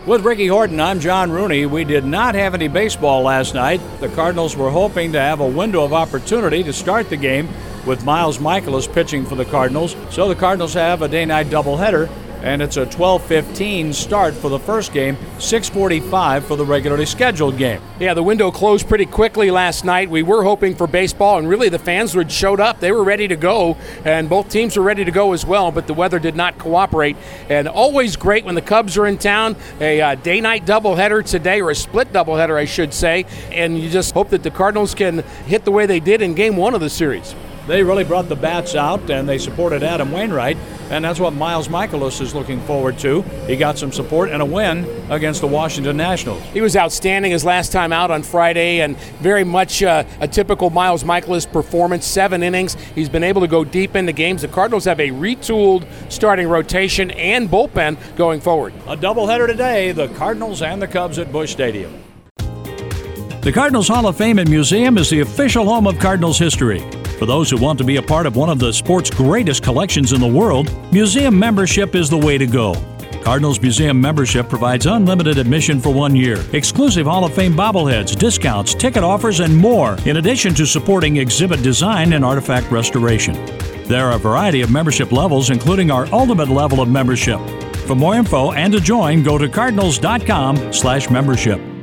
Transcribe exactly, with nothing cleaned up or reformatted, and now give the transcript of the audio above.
With Ricky Horton, I'm John Rooney. We did not have any baseball last night. The Cardinals were hoping to have a window of opportunity to start the game with Miles Mikolas pitching for the Cardinals. So the Cardinals have a day-night doubleheader, and it's a twelve fifteen start for the first game, six forty-five for the regularly scheduled game. Yeah, the window closed pretty quickly last night. We were hoping for baseball, and really the fans had showed up. They were ready to go, and both teams were ready to go as well, but the weather did not cooperate. And always great when the Cubs are in town, a uh, day-night doubleheader today, or a split doubleheader, I should say, and you just hope that the Cardinals can hit the way they did in game one of the series. They really brought the bats out, and they supported Adam Wainwright, and that's what Miles Mikolas is looking forward to. He got some support and a win against the Washington Nationals. He was outstanding his last time out on Friday, and very much uh, a typical Miles Mikolas performance. Seven innings. He's been able to go deep into games. The Cardinals have a retooled starting rotation and bullpen going forward. A doubleheader today, the Cardinals and the Cubs at Busch Stadium. The Cardinals Hall of Fame and Museum is the official home of Cardinals history. For those who want to be a part of one of the sport's greatest collections in the world, museum membership is the way to go. Cardinals Museum membership provides unlimited admission for one year, exclusive Hall of Fame bobbleheads, discounts, ticket offers, and more, in addition to supporting exhibit design and artifact restoration. There are a variety of membership levels, including our ultimate level of membership. For more info and to join, go to cardinals dot com slash membership.